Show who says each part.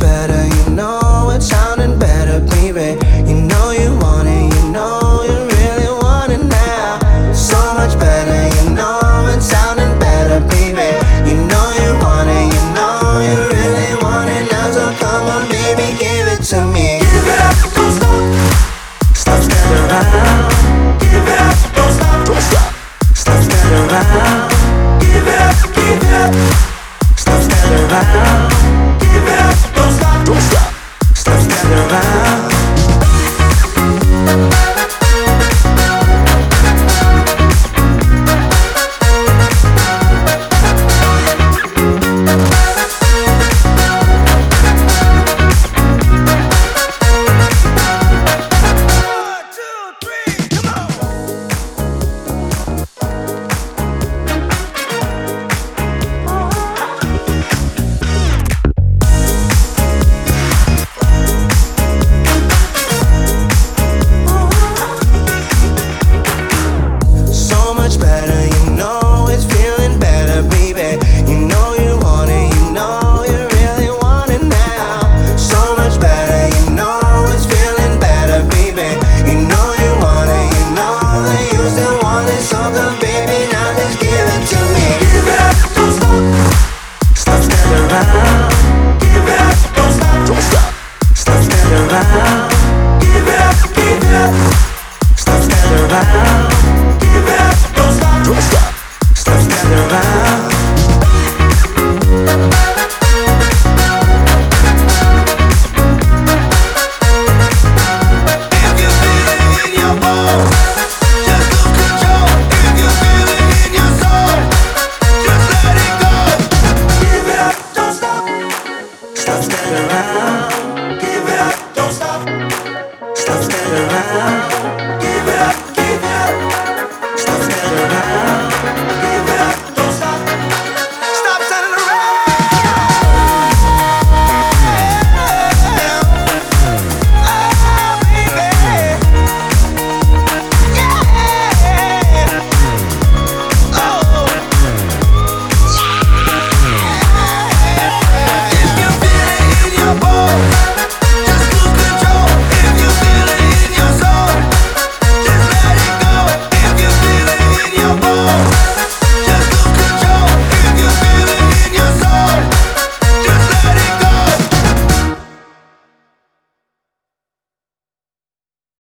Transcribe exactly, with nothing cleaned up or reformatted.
Speaker 1: better, you know it's sounding better, baby. You know you want it, you know you really want it now. So much better, you know it's sounding better, baby. You know you want it, you know you really want it now. So come on, baby, give it to me.
Speaker 2: Give it up, don't stop.
Speaker 1: Stop, stand around.
Speaker 2: Give it up, don't stop.
Speaker 1: Stop, stand around.